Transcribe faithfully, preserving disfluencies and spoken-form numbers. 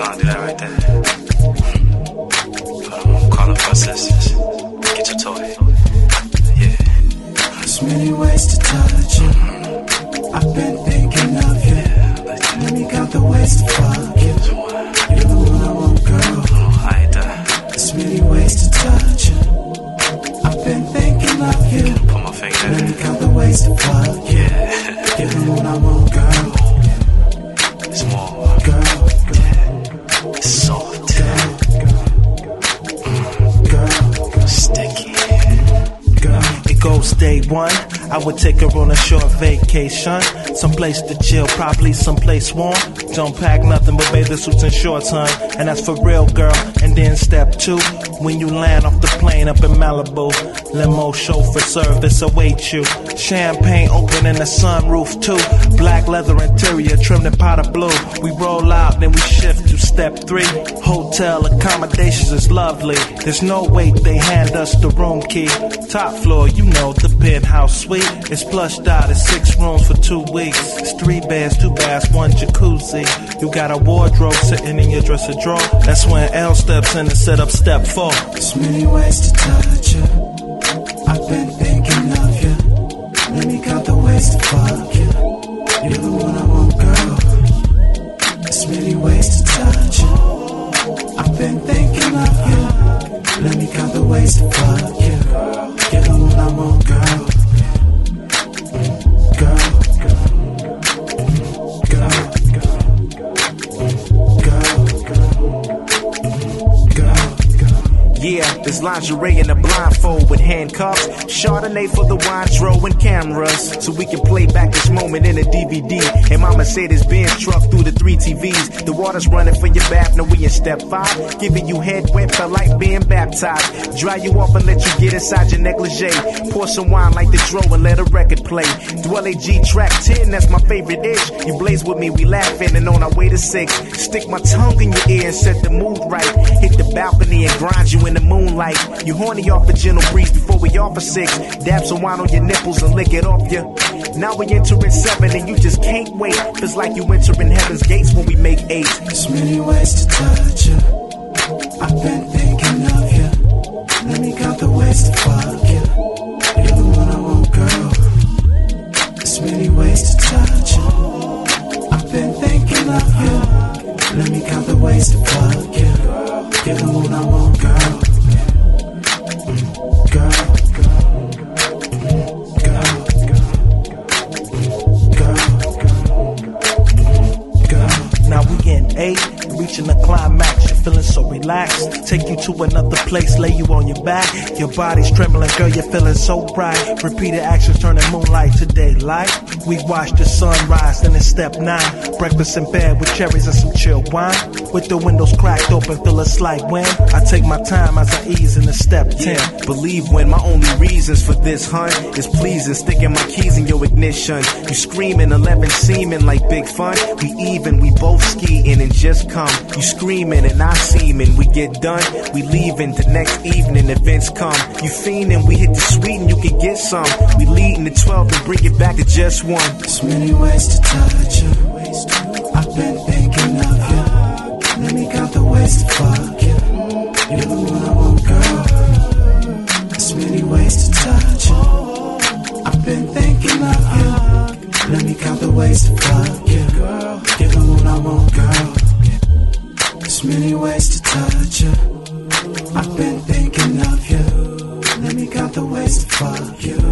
wanna do that right there. But I'm calling for assistance. Get your toy. Yeah. There's many ways to touch you. I've been thinking of you. Yeah, let me count the ways to fuck you. You're the one I want, girl. Oh, I ain't that. There's many ways to touch you. I've been thinking of you. Put my finger in. Let me count the ways to fuck you. Yeah. You're the one I want, girl. It's more. Girl. It's soft. Girl. Girl. Sticky. Girl. It goes day one. I would take her on a short vacation. Someplace to chill, probably someplace warm. Don't pack nothing but bathing suits and shorts, hun. And that's for real, girl. And then step two, when you land off the plane up in Malibu, limo chauffeur service awaits you. Champagne open in the sunroof too. Black leather interior trimmed in powder blue. We roll out, then we shift to step three. Hotel accommodations is lovely. There's no wait, they hand us the room key. Top floor, you know, the penthouse suite. It's plushed out, it's six rooms for two weeks. It's three beds, two baths, one jacuzzi. You got a wardrobe sitting in your dresser drawer. That's when L steps in to set up step four. There's many ways to touch you. I've been thinking of you. Let me count the ways to fuck you. You're the one I want, girl. There's many ways to touch you. I've been thinking of you. Let me count the ways to fuck you. You're the one I want, girl. Yeah, there's lingerie in a blindfold with handcuffs. Chardonnay for the wine, and cameras, so we can play back this moment in a D V D. And my Mercedes Benz truck through the three T Vs. The water's running for your bath, now we in step five. Giving you head wet, felt like being baptized. Dry you off and let you get inside your negligee. Pour some wine like the dro and let a record play. Dwell G track ten, that's my favorite ish. You blaze with me, we laughing and on our way to six. Stick my tongue in your ear and set the mood right. Hit the balcony and grind you in the moonlight. You horny off a gentle breeze before we offer six. Dab some wine on your nipples and lick it off you. Now we entering seven and you just can't wait. Feels like you entering heaven's gates when we make eight. There's many ways to touch you. I've been thinking of you. Let me count the ways to fuck you. You're the one I want, girl. There's many ways to touch you. I've been thinking of you. Let me count the ways to fuck you. You're the one I want, girl. Now we in eight, reaching the climax. You're feeling so relaxed. Take you to another place, lay you on your back. Your body's trembling, girl, you're feeling so bright. Repeated actions turning moonlight to daylight. We watch the sunrise, then it's step nine. Breakfast in bed with cherries and some chilled wine. With the windows cracked open, feel a slight wind. I take my time as I ease into step ten. Yeah, believe when my only reasons for this hunt is pleasing. Sticking my keys in your ignition. You screaming, eleven seeming like big fun. We even, we both skiing and just come. You screaming and I seeming. We get done, we leaving. The next evening events come. You fiending, we hit the sweet and you can get some. We leading the twelve and bring it back to just one. There's many ways to touch you. I've been thinking of you. Let me count the ways to fuck you. You're the one I want, girl. There's many ways to touch you. I've been thinking of you. Let me count the ways to fuck you. You're the one I want, girl. There's many ways to touch you. I've been thinking of you. Let me count the ways to fuck you.